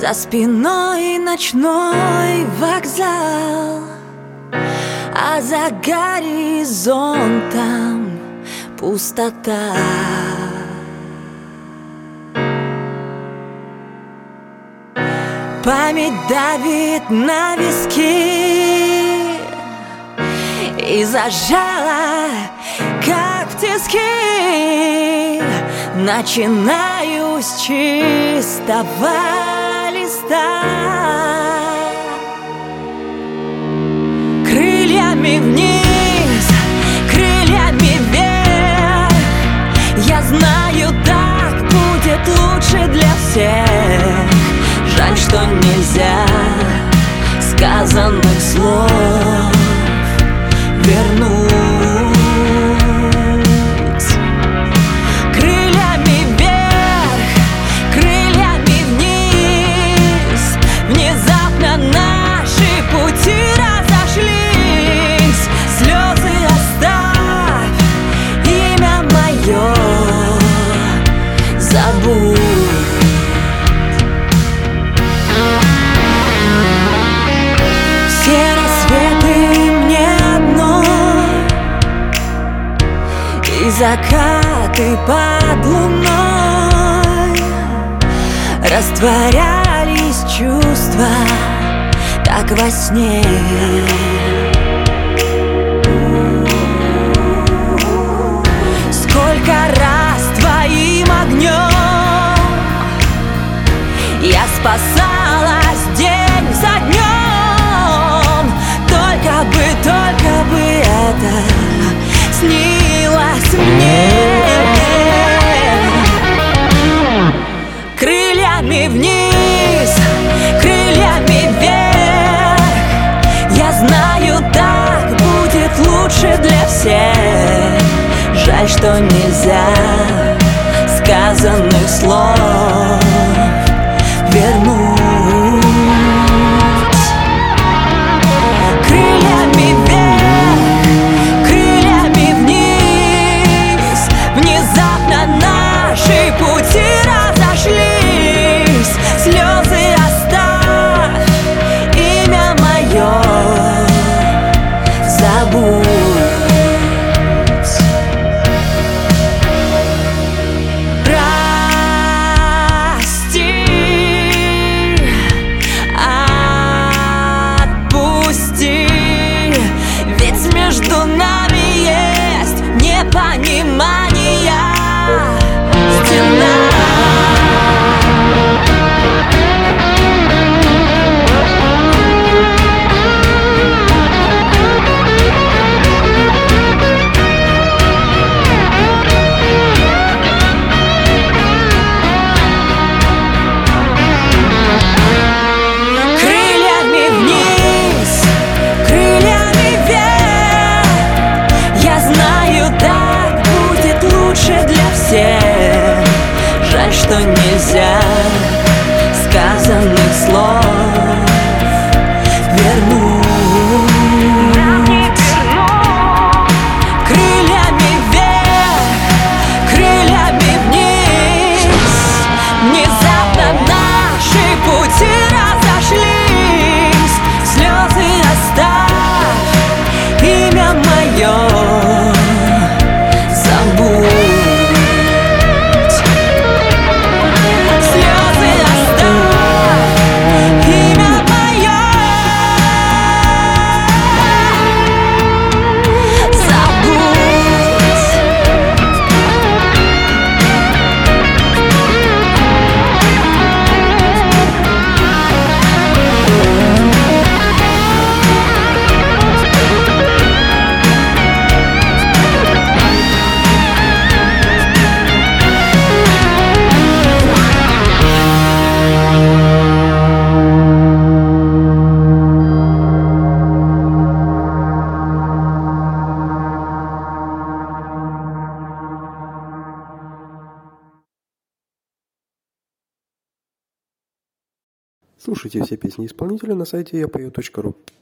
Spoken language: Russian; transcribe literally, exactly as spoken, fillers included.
За спиной ночной вокзал, а за горизонтом пустота. Память давит на виски и зажала, как в тиски. Начинаю с чистого листа. Крыльями вниз, крыльями вверх. Я знаю, так будет лучше для всех. Жаль, что нельзя сказанных слов вернуть. Крыльями вверх, крыльями вниз. Внезапно наши пути разошлись. Слезы оставь, имя мое забудь. Все рассветы мне одной, и закаты под луной. Растворялись чувства, как во сне. Сколько раз твоим огнем я спасалась день за днем. Только бы, только бы это снилось мне. Крыльями вниз, крыльями вверх. Я знаю, так будет лучше для всех. Жаль, что нельзя сказанных слов вернуть. Крыльями вверх, крыльями вниз. Внезапно наши пути разошлись. Слезы оставь, имя мое забудь. Между нами есть непонимание, стена. Крыльями вниз, крыльями вверх. Я знаю, так будет лучше для всех. Жаль, что нельзя сказанных слов вернуть. Крыльями вверх, крыльями вниз. Внезапно наши пути разошлись. Слезы оставь, имя мое забудь. Слезы оставь, имя мое забудь. Слушайте все песни исполнителя на сайте я пою точка ру.